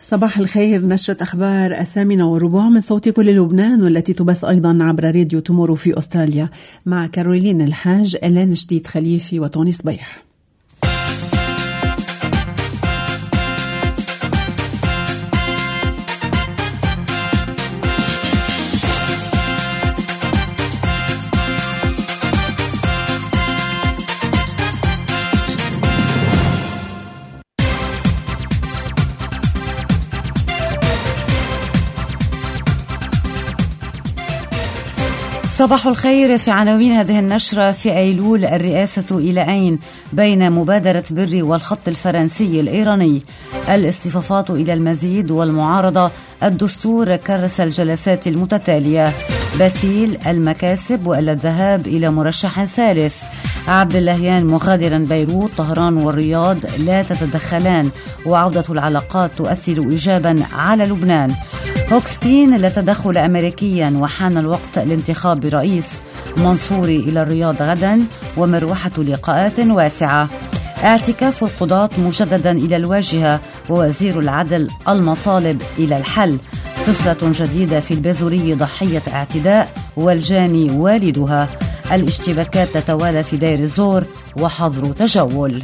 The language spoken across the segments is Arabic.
صباح الخير. نشرة أخبار 8:15 من صوت كل لبنان، والتي تبث أيضا عبر راديو تومورو في أستراليا، مع كارولين الحاج، إلان جديد خليفي وتوني صبيح. صباح الخير. في عناوين هذه النشرة: في أيلول الرئاسة إلى أين بين مبادرة بري والخط الفرنسي الإيراني، الاصطفافات إلى المزيد والمعارضة، الدستور كرس الجلسات المتتالية، باسيل المكاسب وإلا الذهاب إلى مرشح ثالث، عبد اللهيان مغادرا بيروت، طهران والرياض لا تتدخلان، وعودة العلاقات تؤثر إيجابا على لبنان، هوكستين لا تدخل أمريكيا وحان الوقت لانتخاب رئيس، منصوري إلى الرياض غدا، ومروحة لقاءات واسعة، اعتكاف القضاة مجددا إلى الواجهة، ووزير العدل المطالب إلى الحل، طفلة جديدة في البازوري ضحية اعتداء والجاني والدها، الاشتباكات تتوالى في دير الزور وحظر تجول.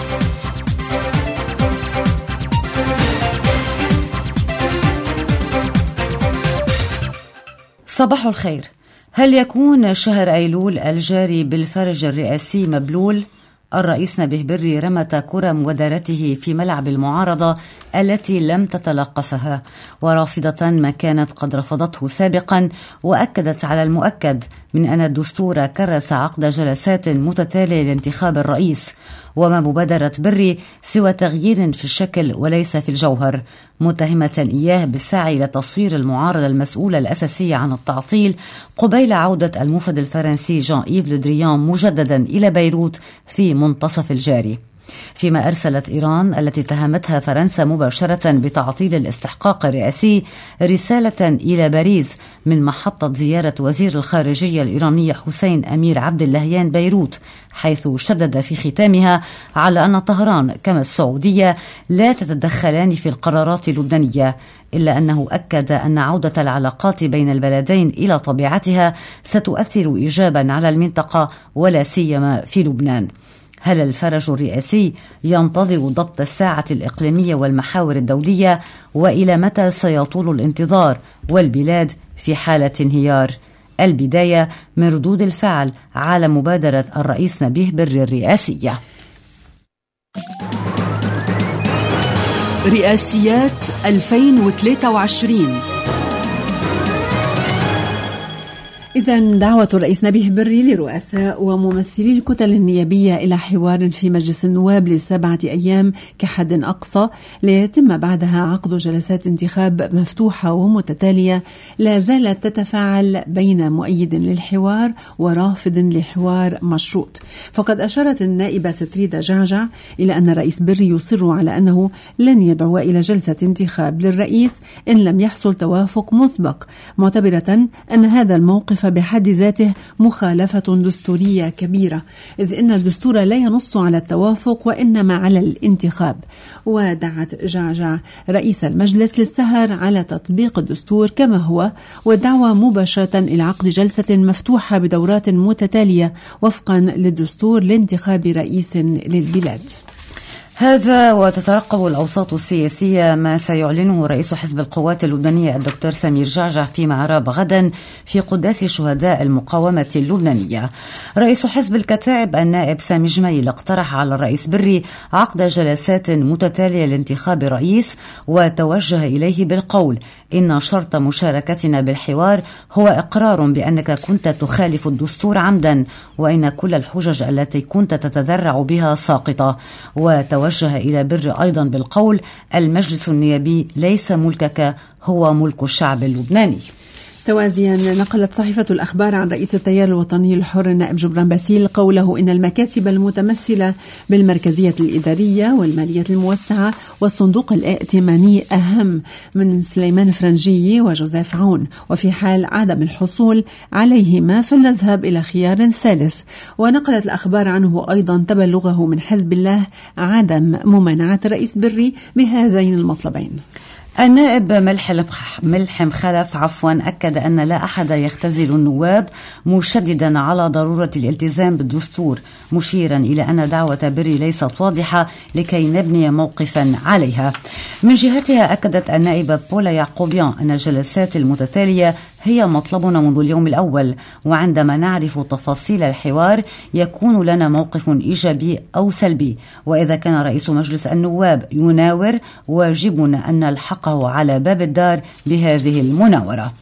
صباح الخير. هل يكون شهر أيلول الجاري بالفرج الرئاسي مبلول؟ الرئيس نبيه بري رمت كرة مبادرته في ملعب المعارضة التي لم تتلقفها، ورافضة ما كانت قد رفضته سابقا، وأكدت على المؤكد من أن الدستور كرس عقد جلسات متتالية لانتخاب الرئيس، وما مبادرة بري سوى تغيير في الشكل وليس في الجوهر، متهمة إياه بالسعي لتصوير المعارضة المسؤولة الأساسية عن التعطيل قبيل عودة الموفد الفرنسي جان إيف لو دريان مجددا إلى بيروت في منتصف الجاري. فيما أرسلت إيران التي اتهمتها فرنسا مباشرة بتعطيل الاستحقاق الرئاسي رسالة إلى باريس من محطة زيارة وزير الخارجية الإيرانية حسين أمير عبد اللهيان بيروت، حيث شدد في ختامها على أن طهران كما السعودية لا تتدخلان في القرارات اللبنانية، إلا أنه أكد أن عودة العلاقات بين البلدين إلى طبيعتها ستؤثر إيجابا على المنطقة ولا سيما في لبنان. هل الفرج الرئاسي ينتظر ضبط الساعة الإقليمية والمحاور الدولية؟ وإلى متى سيطول الانتظار والبلاد في حالة انهيار؟ البداية من ردود الفعل على مبادرة الرئيس نبيه بري الرئاسية. رئاسيات 2023. إذن دعوة الرئيس نبيه بري لرؤساء وممثلي الكتل النيابية إلى حوار في مجلس النواب ل7 أيام كحد أقصى، ليتم بعدها عقد جلسات انتخاب مفتوحة ومتتالية لا زالت تتفاعل بين مؤيد للحوار ورافض لحوار مشروط. فقد أشارت النائبة ستريدة جعجع إلى أن الرئيس بري يصر على أنه لن يدعو إلى جلسة انتخاب للرئيس إن لم يحصل توافق مسبق، معتبرة أن هذا الموقف بحد ذاته مخالفة دستورية كبيرة، إذ إن الدستور لا ينص على التوافق وإنما على الانتخاب. ودعت جعجع رئيس المجلس للسهر على تطبيق الدستور كما هو، والدعوة مباشرة إلى عقد جلسة مفتوحة بدورات متتالية وفقا للدستور لانتخاب رئيس للبلاد. هذا وتترقب الأوساط السياسية ما سيعلنه رئيس حزب القوات اللبنانية الدكتور سمير جعجع في معراب غدا في قداس شهداء المقاومة اللبنانية. رئيس حزب الكتائب النائب سامي جميل اقترح على الرئيس بري عقد جلسات متتالية لانتخاب رئيس، وتوجه إليه بالقول: إن شرط مشاركتنا بالحوار هو إقرار بأنك كنت تخالف الدستور عمدا، وإن كل الحجج التي كنت تتذرع بها ساقطة. وتوجه إلى بر أيضا بالقول: المجلس النيابي ليس ملكك، هو ملك الشعب اللبناني. توازيا نقلت صحيفة الأخبار عن رئيس التيار الوطني الحر النائب جبران باسيل قوله إن المكاسب المتمثلة بالمركزية الإدارية والمالية الموسعة والصندوق الائتماني أهم من سليمان فرنجي وجوزيف عون، وفي حال عدم الحصول عليهما فلنذهب إلى خيار ثالث. ونقلت الأخبار عنه أيضا تبلغه من حزب الله عدم ممانعة الرئيس بري بهذين المطلبين. النائب ملحم خلف أكد أن لا أحد يختزل النواب، مشددا على ضرورة الالتزام بالدستور، مشيرا إلى أن دعوة بري ليست واضحة لكي نبني موقفا عليها. من جهتها أكدت النائبة بولا يعقوبيان أن الجلسات المتتالية هي مطلبنا منذ اليوم الأول، وعندما نعرف تفاصيل الحوار يكون لنا موقف إيجابي أو سلبي، وإذا كان رئيس مجلس النواب يناور واجبنا أن نلحقه على باب الدار بهذه المناورة.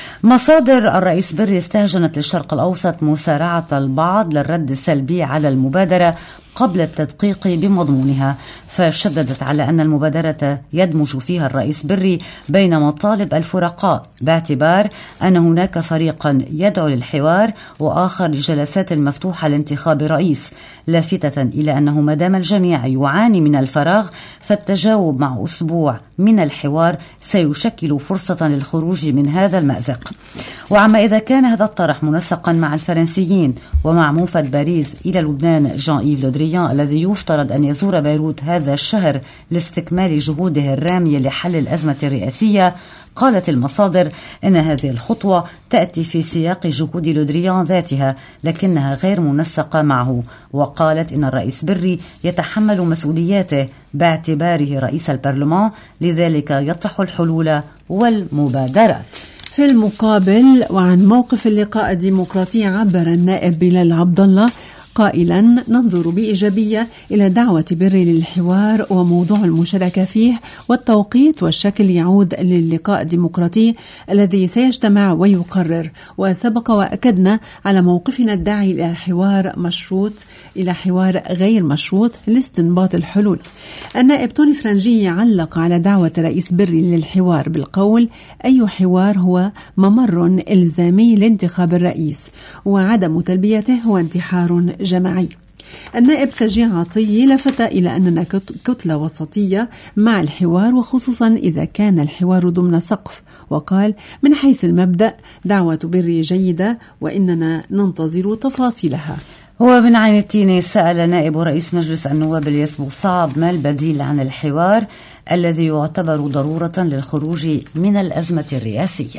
مصادر الرئيس بري استهجنت للشرق الأوسط مسارعة البعض للرد السلبي على المبادرة قبل التدقيق بمضمونها، فشددت على أن المبادرة يدمج فيها الرئيس بري بين مطالب الفرقاء، باعتبار أن هناك فريقا يدعو للحوار وآخر للجلسات المفتوحة لانتخاب رئيس، لافتة إلى أنه مادام الجميع يعاني من الفراغ فالتجاوب مع أسبوع من الحوار سيشكل فرصة للخروج من هذا المأزق. وعما إذا كان هذا الطرح منسقا مع الفرنسيين ومع موفد باريس إلى لبنان جان إيف لو دريان الذي يفترض أن يزور بيروت هذا الشهر لاستكمال جهوده الرامية لحل الأزمة الرئاسية، قالت المصادر إن هذه الخطوة تأتي في سياق جهود لو دريان ذاتها لكنها غير منسقة معه، وقالت إن الرئيس بري يتحمل مسؤولياته باعتباره رئيس البرلمان، لذلك يطرح الحلول والمبادرات. في المقابل وعن موقف اللقاء الديمقراطي عبر النائب بلال عبد الله قائلا: ننظر بإيجابية إلى دعوة بري للحوار وموضوع المشاركة فيه والتوقيت والشكل يعود للقاء الديمقراطي الذي سيجتمع ويقرر، وسبق وأكدنا على موقفنا الداعي إلى حوار مشروط إلى حوار غير مشروط لاستنباط الحلول. النائب توني فرنجي علق على دعوة رئيس بري للحوار بالقول: أي حوار هو ممر إلزامي لانتخاب الرئيس، وعدم تلبيته هو انتحار جماعي. النائب سجين عطية لفت إلى أننا كتلة وسطية مع الحوار، وخصوصا إذا كان الحوار ضمن سقف، وقال: من حيث المبدأ دعوة بري جيدة وإننا ننتظر تفاصيلها. هو من عين التيني سأل نائب رئيس مجلس النواب الياس بوصعب ما البديل عن الحوار الذي يعتبر ضرورة للخروج من الأزمة الرئاسية.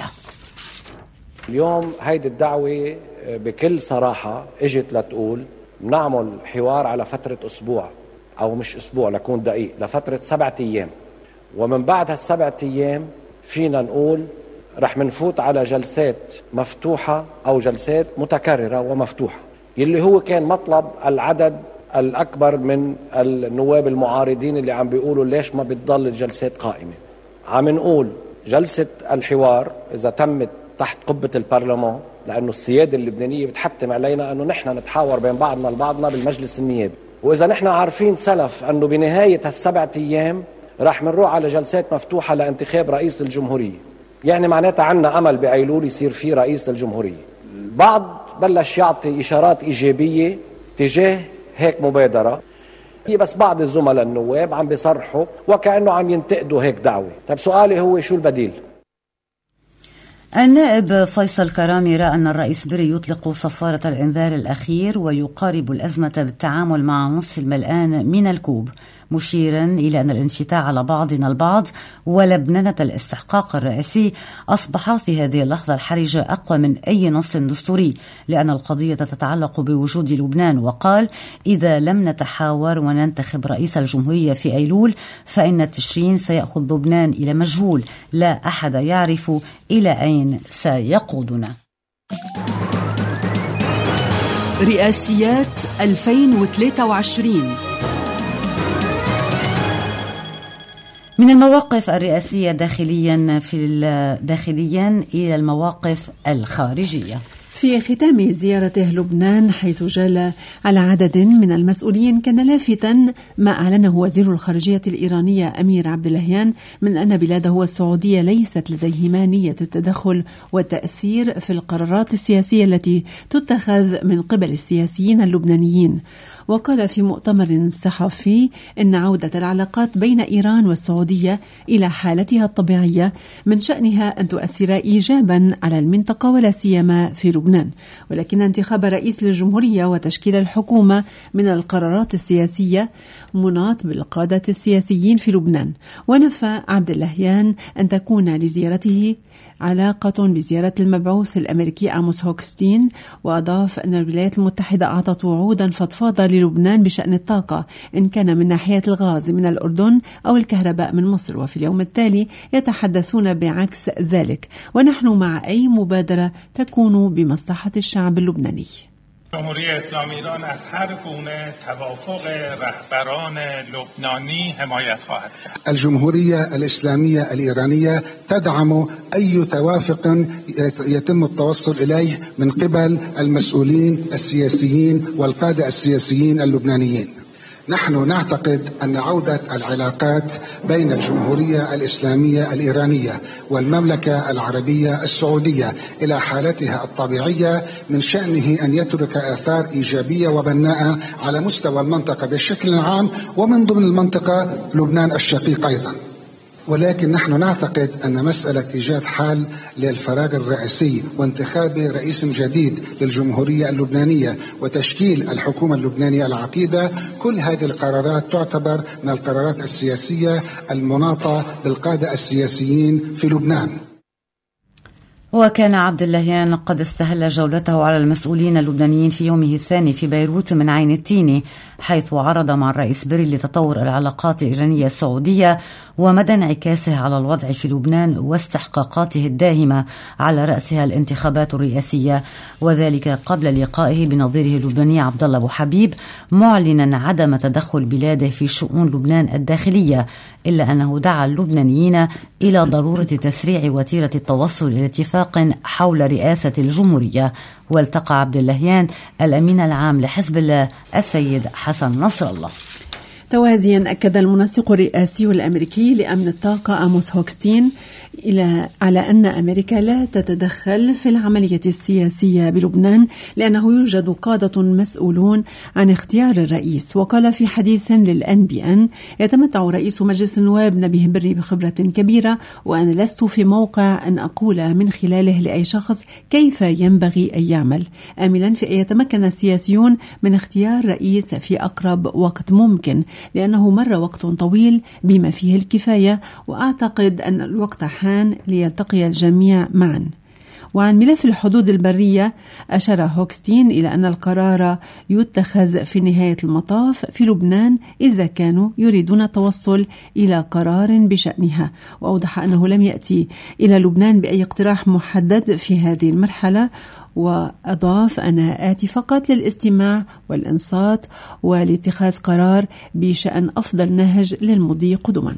اليوم هيدي الدعوة بكل صراحة اجت لتقول نعمل حوار على فترة أسبوع، أو مش أسبوع لكون دقيق، لفترة 7 أيام، ومن بعد هال7 أيام فينا نقول رح منفوت على جلسات مفتوحة أو جلسات متكررة ومفتوحة، يلي هو كان مطلب العدد الأكبر من النواب المعارضين اللي عم بيقولوا ليش ما بتضل الجلسات قائمة. عم نقول جلسة الحوار إذا تمت تحت قبة البرلمان، لأنه السيادة اللبنانية بتحتم علينا أنه نحن نتحاور بين بعضنا البعضنا بالمجلس النيابي، وإذا نحن عارفين سلف أنه بنهاية هال7 أيام راح منروح على جلسات مفتوحة لانتخاب رئيس الجمهورية، يعني معناتها عنا أمل بأيلول يصير فيه رئيس للجمهورية. البعض بلش يعطي إشارات إيجابية تجاه هيك مبادرة، بس بعض الزملاء النواب عم بيصرحوا وكأنه عم ينتقدوا هيك دعوة. طيب سؤالي هو شو البديل؟ النائب فيصل كرامي رأى أن الرئيس بري يطلق صفارة الإنذار الأخير ويقارب الأزمة بالتعامل مع نصف الملآن من الكوب، مشيرا إلى أن الانفتاح على بعضنا البعض ولبننة الاستحقاق الرئاسي أصبح في هذه اللحظة الحرجة أقوى من أي نص دستوري، لأن القضية تتعلق بوجود لبنان. وقال: إذا لم نتحاور وننتخب رئيس الجمهورية في أيلول فإن التشرين سيأخذ لبنان إلى مجهول، لا أحد يعرف إلى أين سيقودنا. رئاسيات 2023. من المواقف الرئاسية داخليا إلى المواقف الخارجية. في ختام زيارته لبنان حيث جال على عدد من المسؤولين، كان لافتا ما أعلنه وزير الخارجية الإيرانية أمير عبد اللهيان من أن بلاده والسعودية ليست لديهما نية التدخل والتأثير في القرارات السياسية التي تتخذ من قبل السياسيين اللبنانيين. وقال في مؤتمر صحفي إن عودة العلاقات بين إيران والسعودية إلى حالتها الطبيعية من شأنها أن تؤثر إيجابا على المنطقة ولا سيما في لبنان. لبنان، ولكن انتخاب رئيس للجمهورية وتشكيل الحكومة من القرارات السياسية مناط بالقادة السياسيين في لبنان. ونفى عبد اللهيان أن تكون لزيارته علاقة بزيارة المبعوث الأمريكي آموس هوكستين، وأضاف أن الولايات المتحدة أعطت وعودا فضفاضة للبنان بشأن الطاقة إن كان من ناحية الغاز من الأردن أو الكهرباء من مصر، وفي اليوم التالي يتحدثون بعكس ذلك، ونحن مع أي مبادرة تكون بمصلحة الشعب اللبناني. جمهوری اسلامی ایران از هر گونه توافق رهبران لبنانی حمایت خواهد کرد. الجمهورية الإسلامية الإيرانية تدعم أي توافق يتم التوصل إليه من قبل المسؤولين السياسيين والقادة السياسيين اللبنانيين. نحن نعتقد أن عودة العلاقات بين الجمهورية الإسلامية الإيرانية والمملكة العربية السعودية إلى حالتها الطبيعية من شأنه أن يترك آثار إيجابية وبناءة على مستوى المنطقة بشكل عام ومن ضمن المنطقة لبنان الشقيق أيضا. ولكن نحن نعتقد أن مسألة إيجاد حل للفراغ الرئاسي وانتخاب رئيس جديد للجمهورية اللبنانية وتشكيل الحكومة اللبنانية العتيدة، كل هذه القرارات تعتبر من القرارات السياسية المناطة بالقادة السياسيين في لبنان. وكان عبد اللهيان قد استهل جولته على المسؤولين اللبنانيين في يومه الثاني في بيروت من عين التيني، حيث عرض مع الرئيس بري لتطور العلاقات الإيرانية السعودية ومدى انعكاسه على الوضع في لبنان واستحقاقاته الداهمة على رأسها الانتخابات الرئاسية، وذلك قبل لقائه بنظيره اللبناني عبد الله أبو حبيب معلنا عدم تدخل بلاده في شؤون لبنان الداخلية، إلا أنه دعا اللبنانيين إلى ضرورة تسريع وتيرة التوصل إلى اتفاق حول رئاسة الجمهورية. والتقى عبد اللهيان الأمين العام لحزب الله السيد حسن نصر الله. توازيا أكد المنسق الرئاسي الأمريكي لأمن الطاقة آموس هوكستين على أن أمريكا لا تتدخل في العملية السياسية بلبنان لأنه يوجد قادة مسؤولون عن اختيار الرئيس. وقال في حديث للNBN: يتمتع رئيس مجلس النواب نبيه بري بخبرة كبيرة، وأنا لست في موقع أن أقول من خلاله لأي شخص كيف ينبغي أن يعمل، آملا في أن يتمكن السياسيون من اختيار رئيس في أقرب وقت ممكن، لأنه مر وقت طويل بما فيه الكفاية، وأعتقد أن الوقت حان ليلتقي الجميع معا. وعن ملف الحدود البرية أشار هوكستين إلى أن القرار يتخذ في نهاية المطاف في لبنان إذا كانوا يريدون التوصل إلى قرار بشأنها، وأوضح أنه لم يأتي إلى لبنان بأي اقتراح محدد في هذه المرحلة، وأضاف: أنا آتي فقط للاستماع والإنصات ولاتخاذ قرار بشأن أفضل نهج للمضي قدما.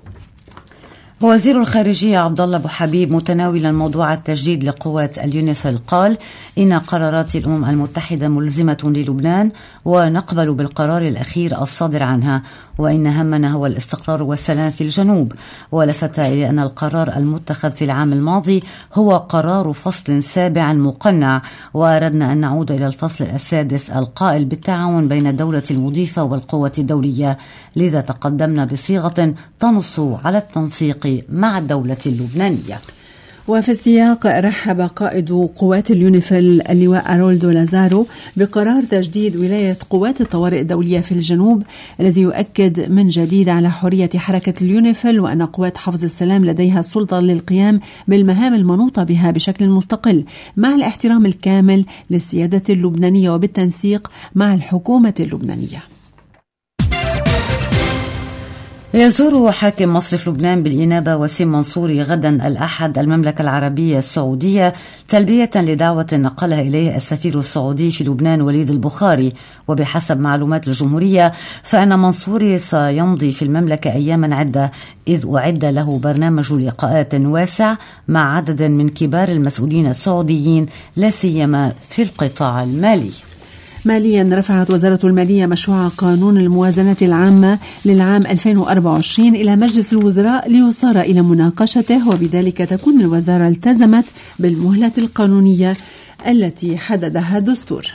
وزير الخارجية عبد الله أبو حبيب متناولا موضوع التجديد لقوات اليونيفيل قال: إن قرارات الأمم المتحدة ملزمة للبنان ونقبل بالقرار الأخير الصادر عنها، وإن همنا هو الاستقرار والسلام في الجنوب. ولفت إلى أن القرار المتخذ في العام الماضي هو قرار فصل 7 مقنع، وأردنا أن نعود إلى الفصل 6 القائل بالتعاون بين الدولة المضيفة والقوة الدولية، لذا تقدمنا بصيغة تنص على التنسيق مع الدولة اللبنانية. وفي السياق رحب قائد قوات اليونيفيل اللواء أرولدو لازارو بقرار تجديد ولاية قوات الطوارئ الدولية في الجنوب، الذي يؤكد من جديد على حرية حركة اليونيفيل، وأن قوات حفظ السلام لديها السلطة للقيام بالمهام المنوطة بها بشكل مستقل مع الاحترام الكامل للسيادة اللبنانية وبالتنسيق مع الحكومة اللبنانية. يزور حاكم مصرف لبنان بالإنابة وسيم منصوري غدا الأحد المملكة العربية السعودية تلبية لدعوة نقلها إليه السفير السعودي في لبنان وليد البخاري. وبحسب معلومات الجمهورية فإن منصوري سيمضي في المملكة أياما عدة، إذ أعد له برنامج لقاءات واسع مع عدد من كبار المسؤولين السعوديين لا سيما في القطاع المالي. ماليا رفعت وزارة المالية مشروع قانون الموازنة العامة للعام 2024 إلى مجلس الوزراء ليصار إلى مناقشته، وبذلك تكون الوزارة التزمت بالمهلة القانونية التي حددها الدستور.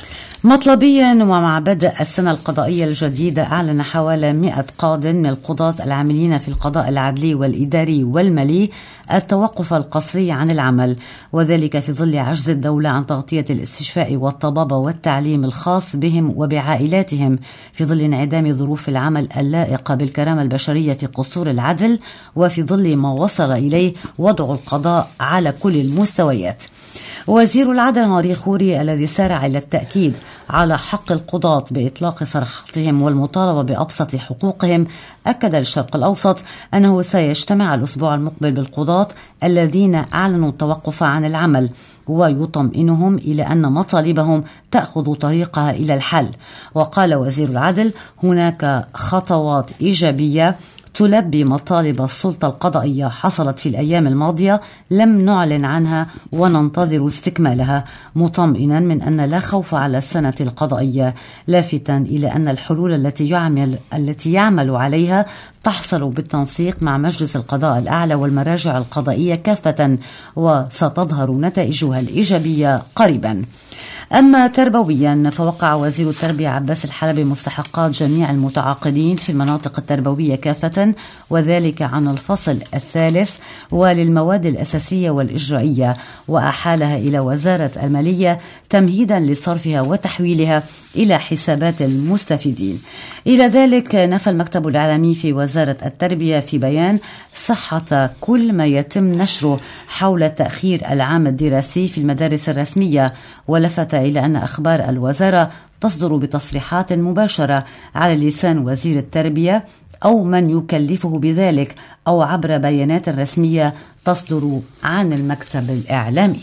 مطلبيا ومع بدء السنة القضائية الجديدة، أعلن حوالي 100 قاض من القضاة العاملين في القضاء العدلي والإداري والمالي التوقف القسري عن العمل، وذلك في ظل عجز الدولة عن تغطية الاستشفاء والطبابة والتعليم الخاص بهم وبعائلاتهم، في ظل انعدام ظروف العمل اللائقة بالكرامة البشرية في قصور العدل، وفي ظل ما وصل إليه وضع القضاء على كل المستويات. وزير العدل هنري خوري الذي سارع إلى التأكيد على حق القضاة بإطلاق سراحتهم والمطالبة بأبسط حقوقهم، أكد الشرق الأوسط أنه سيجتمع الأسبوع المقبل بالقضاة الذين أعلنوا التوقف عن العمل، ويطمئنهم إلى أن مطالبهم تأخذ طريقها إلى الحل. وقال وزير العدل: هناك خطوات إيجابية تلبي مطالب السلطة القضائية حصلت في الأيام الماضية، لم نعلن عنها وننتظر استكمالها، مطمئنا من أن لا خوف على السنة القضائية، لافتا إلى أن الحلول التي يعمل عليها تحصل بالتنسيق مع مجلس القضاء الأعلى والمراجع القضائية كافة، وستظهر نتائجها الإيجابية قريبا. أما تربويا، فوقع وزير التربية عباس الحلبي مستحقات جميع المتعاقدين في المناطق التربوية كافة، وذلك عن الفصل الثالث وللمواد الأساسية والإجرائية، وأحالها إلى وزارة المالية تمهيدا لصرفها وتحويلها إلى حسابات المستفيدين. إلى ذلك نفى المكتب الإعلامي في وزارة التربية في بيان صحة كل ما يتم نشره حول تأخير العام الدراسي في المدارس الرسمية، ولفت إلى أن أخبار الوزارة تصدر بتصريحات مباشرة على لسان وزير التربية أو من يكلفه بذلك، أو عبر بيانات رسمية تصدر عن المكتب الإعلامي.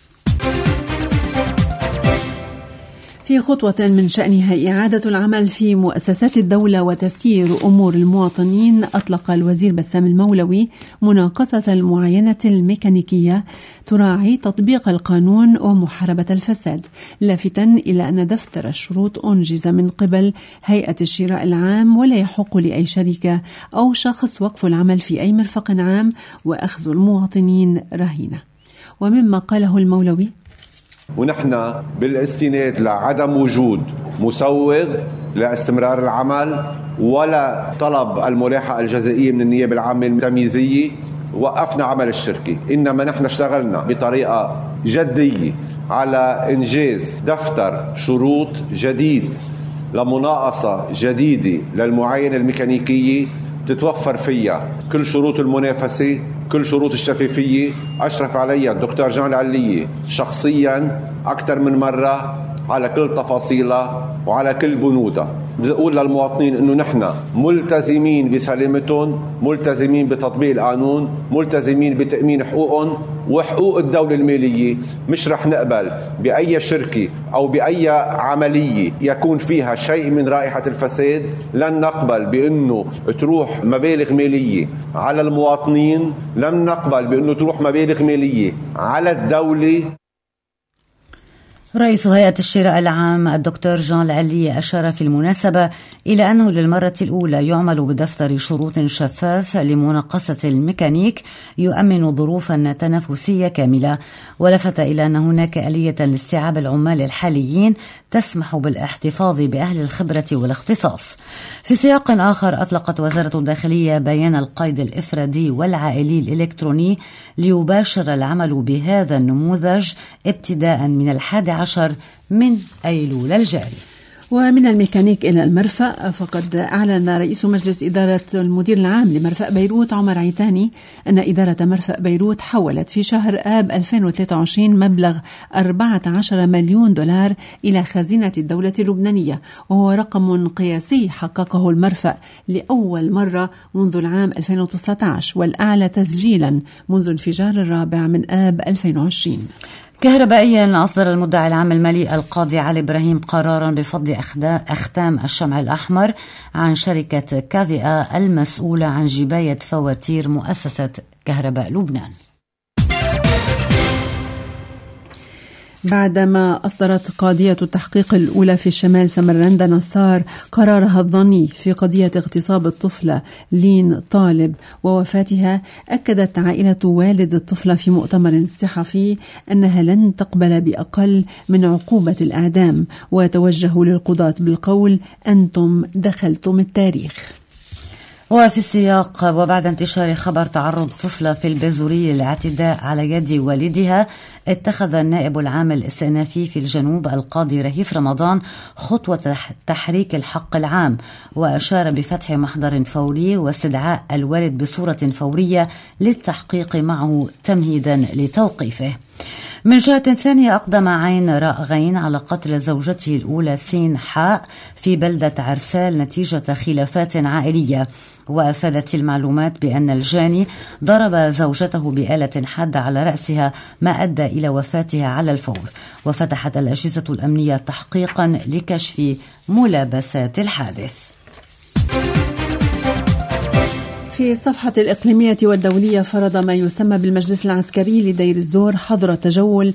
في خطوة من شأنها إعادة العمل في مؤسسات الدولة وتسيير أمور المواطنين، أطلق الوزير بسام المولوي مناقصة المعاينة الميكانيكية تراعي تطبيق القانون ومحاربة الفساد، لافتا إلى أن دفتر الشروط أنجز من قبل هيئة الشراء العام، ولا يحق لأي شركة أو شخص وقف العمل في أي مرفق عام وأخذ المواطنين رهينة. ومما قاله المولوي: ونحن بالاستناد لعدم وجود مسوغ لاستمرار العمل ولا طلب الملاحقة الجزائية من النيابة العامة التمييزية وقفنا عمل الشركة، إنما نحن اشتغلنا بطريقة جدية على إنجاز دفتر شروط جديد لمناقصة جديدة للمعاينة الميكانيكية تتوفر فيها كل شروط المنافسة، كل شروط الشفافية. أشرف عليها الدكتور جان العلية شخصيا أكثر من مرة على كل تفاصيلها وعلى كل بنودها. بدي أقول للمواطنين إنه نحن ملتزمين بسلامتهم، ملتزمين بتطبيق القانون، ملتزمين بتأمين حقوقهم وحقوق الدولة المالية. مش رح نقبل بأي شركة أو بأي عملية يكون فيها شيء من رائحة الفساد. لن نقبل بأنه تروح مبالغ مالية على المواطنين، لن نقبل بأنه تروح مبالغ مالية على الدولة. رئيس هيئة الشراء العام الدكتور جان العلي أشار في المناسبة إلى أنه للمرة الأولى يعمل بدفتر شروط شفاف لمناقصة الميكانيك يؤمن ظروفا تنافسية كاملة، ولفت إلى أن هناك آلية لاستيعاب العمال الحاليين تسمح بالاحتفاظ بأهل الخبرة والاختصاص. في سياق آخر، أطلقت وزارة الداخلية بيان القيد الإفرادي والعائلي الإلكتروني ليباشر العمل بهذا النموذج ابتداء من 11 من أيلول الجاري. ومن الميكانيك إلى المرفأ، فقد أعلن رئيس مجلس إدارة المدير العام لمرفأ بيروت عمر عيتاني أن إدارة مرفأ بيروت حولت في شهر آب 2023 مبلغ 14 مليون دولار إلى خزينة الدولة اللبنانية، وهو رقم قياسي حققه المرفأ لأول مرة منذ العام 2019 والأعلى تسجيلا منذ انفجار الرابع من آب 2020. كهربائيا، أصدر المدعي العام المالي القاضي علي إبراهيم قرارا بفض أختام الشمع الأحمر عن شركة كافيا المسؤولة عن جباية فواتير مؤسسة كهرباء لبنان. بعدما أصدرت قاضية التحقيق الأولى في الشمال سمرندا نصار قرارها الظني في قضية اغتصاب الطفلة لين طالب ووفاتها، أكدت عائلة والد الطفلة في مؤتمر صحفي أنها لن تقبل بأقل من عقوبة الإعدام، وتوجهوا للقضاة بالقول: أنتم دخلتم التاريخ. وفي السياق، وبعد انتشار خبر تعرض طفلة في البازوري للاعتداء على يد والدها، اتخذ النائب العام الاستئنافي في الجنوب القاضي رهيف رمضان خطوة تحريك الحق العام، وأشار بفتح محضر فوري واستدعاء الوالد بصورة فورية للتحقيق معه تمهيدا لتوقيفه. من جهة ثانية، أقدم عين راء غين على قتل زوجته الأولى سين حاء في بلدة عرسال نتيجة خلافات عائلية، وأفادت المعلومات بأن الجاني ضرب زوجته بآلة حادة على رأسها ما أدى إلى وفاتها على الفور، وفتحت الأجهزة الأمنية تحقيقا لكشف ملابسات الحادث. في الصفحة الإقليمية والدولية، فرض ما يسمى بالمجلس العسكري لدير الزور حظر التجول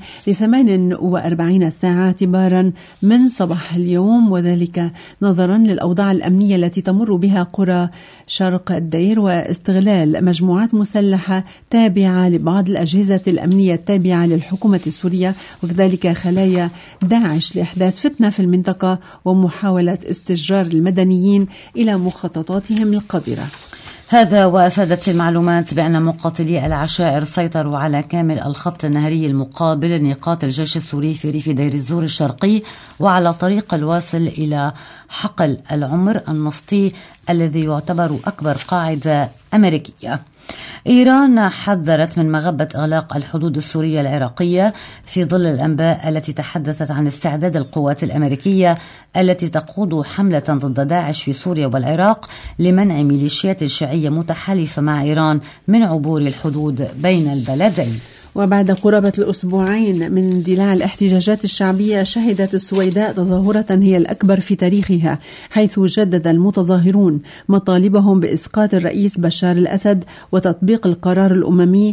ل48 ساعة اعتبارا من صباح اليوم، وذلك نظرا للأوضاع الأمنية التي تمر بها قرى شرق الدير، واستغلال مجموعات مسلحة تابعة لبعض الأجهزة الأمنية التابعة للحكومة السورية، وكذلك خلايا داعش لإحداث فتنة في المنطقة ومحاولة استجرار المدنيين إلى مخططاتهم القذرة. هذا وأفادت المعلومات بأن مقاتلي العشائر سيطروا على كامل الخط النهري المقابل نقاط الجيش السوري في ريف دير الزور الشرقي، وعلى طريق الواصل إلى حقل العمر النفطي الذي يعتبر أكبر قاعدة أمريكية. إيران حذرت من مغبة إغلاق الحدود السورية العراقية في ظل الأنباء التي تحدثت عن استعداد القوات الأمريكية التي تقود حملة ضد داعش في سوريا والعراق لمنع ميليشيات شيعية متحالفة مع إيران من عبور الحدود بين البلدين. وبعد قرابة الأسبوعين من اندلاع الاحتجاجات الشعبية، شهدت السويداء تظاهرة هي الأكبر في تاريخها، حيث جدد المتظاهرون مطالبهم بإسقاط الرئيس بشار الأسد وتطبيق القرار الأممي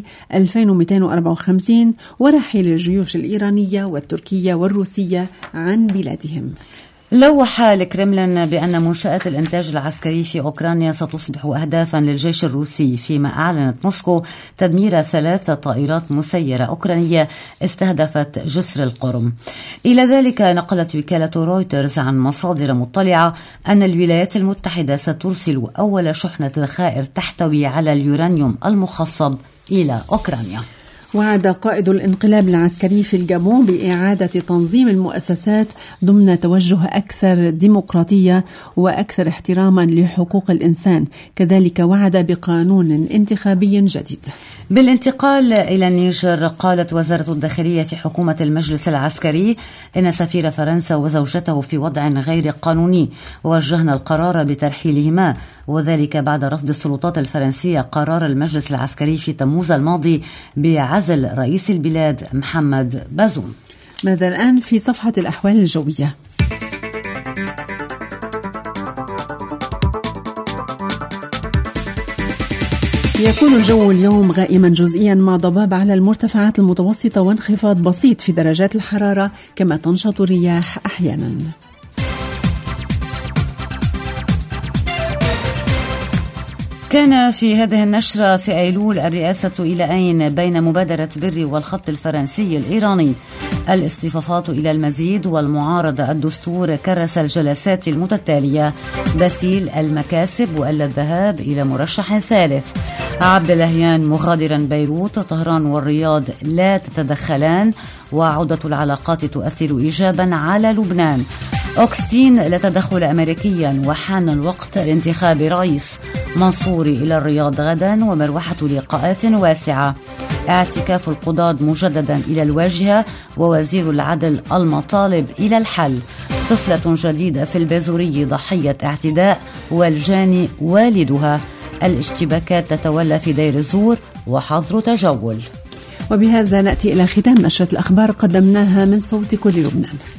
2254 ورحيل الجيوش الإيرانية والتركية والروسية عن بلادهم. لوح الكرملين بأن منشآت الإنتاج العسكري في أوكرانيا ستصبح أهدافا للجيش الروسي، فيما أعلنت موسكو تدمير 3 طائرات مسيرة أوكرانية استهدفت جسر القرم. إلى ذلك، نقلت وكالة رويترز عن مصادر مطلعة أن الولايات المتحدة سترسل أول شحنة ذخائر تحتوي على اليورانيوم المخصب إلى أوكرانيا. وعد قائد الانقلاب العسكري في الجابون بإعادة تنظيم المؤسسات ضمن توجه أكثر ديمقراطية وأكثر احتراما لحقوق الإنسان، كذلك وعد بقانون انتخابي جديد. بالانتقال إلى النيجر، قالت وزارة الداخلية في حكومة المجلس العسكري إن سفير فرنسا وزوجته في وضع غير قانوني، ووجهنا القرار بترحيلهما، وذلك بعد رفض السلطات الفرنسية قرار المجلس العسكري في تموز الماضي بعزل رئيس البلاد محمد بازوم. ماذا الآن في صفحة الأحوال الجوية؟ يكون الجو اليوم غائما جزئيا مع ضباب على المرتفعات المتوسطة وانخفاض بسيط في درجات الحرارة، كما تنشط الرياح أحيانا. كان في هذه النشرة في أيلول الرئاسة إلى أين بين مبادرة بري والخط الفرنسي الإيراني، الاصطفافات إلى المزيد والمعارضة الدستور كرس الجلسات المتتالية، بسيل المكاسب وألا الذهاب إلى مرشح ثالث، عبد اللهيان مغادرا بيروت، طهران والرياض لا تتدخلان، وعودة العلاقات تؤثر إيجابا على لبنان، أوكستين لا تدخل أمريكيا وحان الوقت لانتخاب رئيس، منصوري إلى الرياض غدا ومروحة لقاءات واسعة، اعتكاف القضاة مجددا إلى الواجهة ووزير العدل المطالب إلى الحل، طفلة جديدة في البازوري ضحية اعتداء والجاني والدها، الاشتباكات تتولى في دير الزور وحظر تجول. وبهذا نأتي إلى ختام نشرة الأخبار قدمناها من صوت كل لبنان.